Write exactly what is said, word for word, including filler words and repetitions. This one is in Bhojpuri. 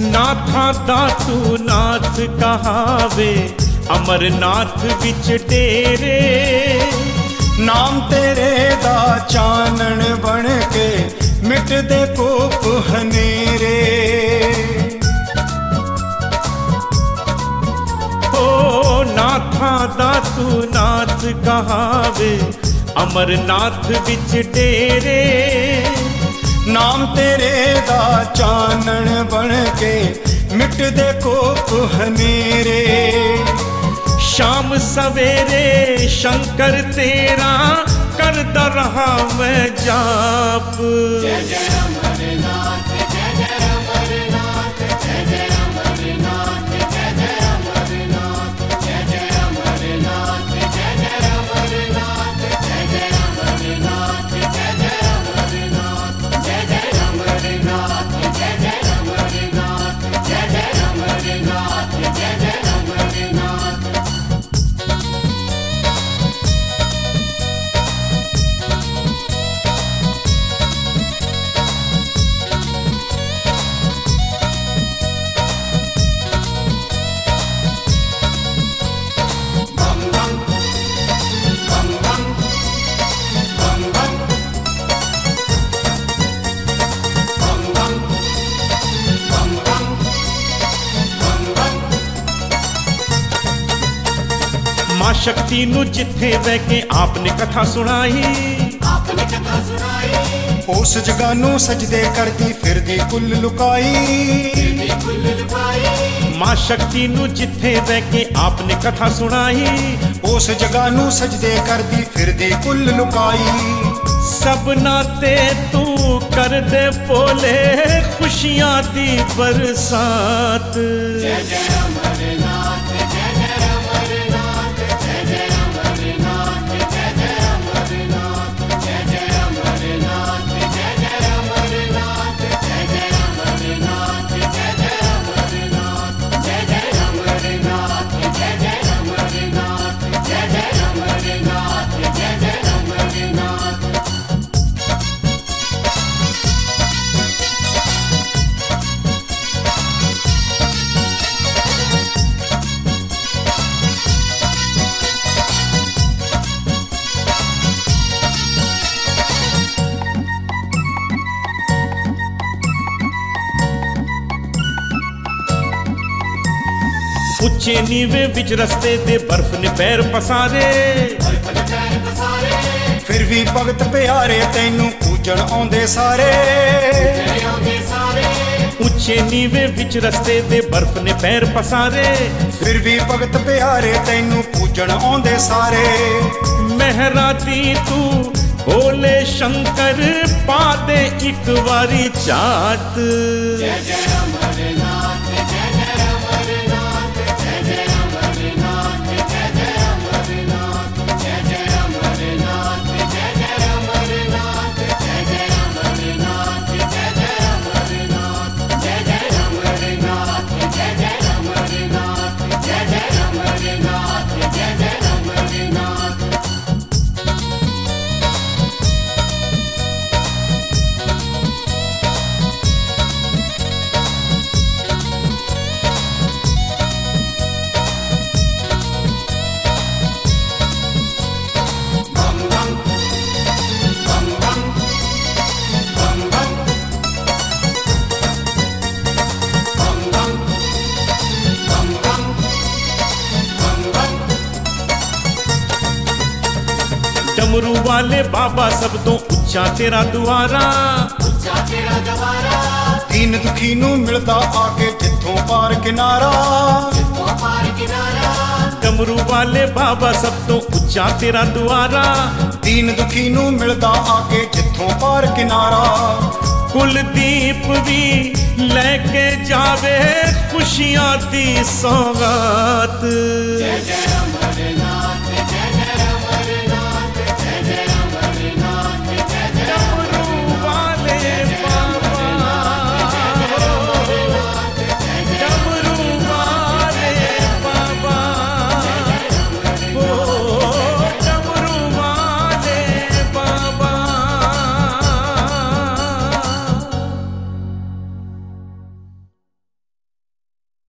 नाथा दा तू नाथ कहावे अमरनाथ विच डेरे। नाम तेरे दा चानन बन के मिट दे कोप हनेरे। ओ नाथा दा तू नाथ कहावे अमरनाथ विच डेरे। नाम तेरे दा चानन बन के मिट दे कोप हनेरे। शाम सवेरे शंकर तेरा करदा रहा मैं जाप। जय जय अमरनाथ जय जय अमरनाथ जय जय अमरनाथ जय जय अमरनाथ जय जय अमरनाथ जय जय अमरनाथ जय जय अमरनाथ जय जय अमरनाथ जय जय अमरनाथ जय जय अमरनाथ जय जय अमरनाथ जय जय अमरनाथ। मां शक्ति नू जिथे बह के आपने कथा सुनाई। आपने कथा सुनाई उस जगह नू सजदे करदी फिरदी कुल लुकाई। कुल लुकाई। मां शक्ति नू जिथे बह के आपने कथा सुनाई। उस जगह नू सजदे करदी फिरदी कुल लुकाई। सबना ते तू कर दे बोले खुशियां दी बरसात। जय जय अमरनाथ जय जय अमरनाथ जय जय अमरनाथ जय जय अमरनाथ जय जय अमरनाथ जय जय अमरनाथ जय जय अमरनाथ जय जय अमरनाथ जय जय अमरनाथ जय जय अमरनाथ जय जय अमरनाथ जय जय अमरनाथ। उच्चे नीवे विच रस्ते दे बर्फ ने पैर पसारे। फिर भी भगत प्यारे तैनू पूजन आउंदे सारे। उच्चे नीवे विच रस्ते दे बर्फ ने पैर पसारे। फिर भी भगत प्यारे तैनू पूजन आउंदे सारे। मेहरा दी तू भोले शंकर पा दे एक वारी चाट। जय जय अमरनाथ जय जय अमरनाथ जय जय अमरनाथ जय जय अमरनाथ जय जय अमरनाथ जय जय अमरनाथ जय जय अमरनाथ जय जय अमरनाथ जय जय अमरनाथ जय जय अमरनाथ जय जय अमरनाथ जय जय अमरनाथ। डमरू वाले बाबा सब तो उच्चा तेरा दुआरा। उच्चा तेरा द्वारा दीन दुखी नू मिलदा आके जिथों पार किनारा। जिथों पार किनारा। डमरू वाले बाबा सब तो उच्चा तेरा दुआरा। दीन दुखी नू मिलदा आके जिथों पार किनारा। कुलदीप भी लेके जावे खुशियां दी सौगात। जय जय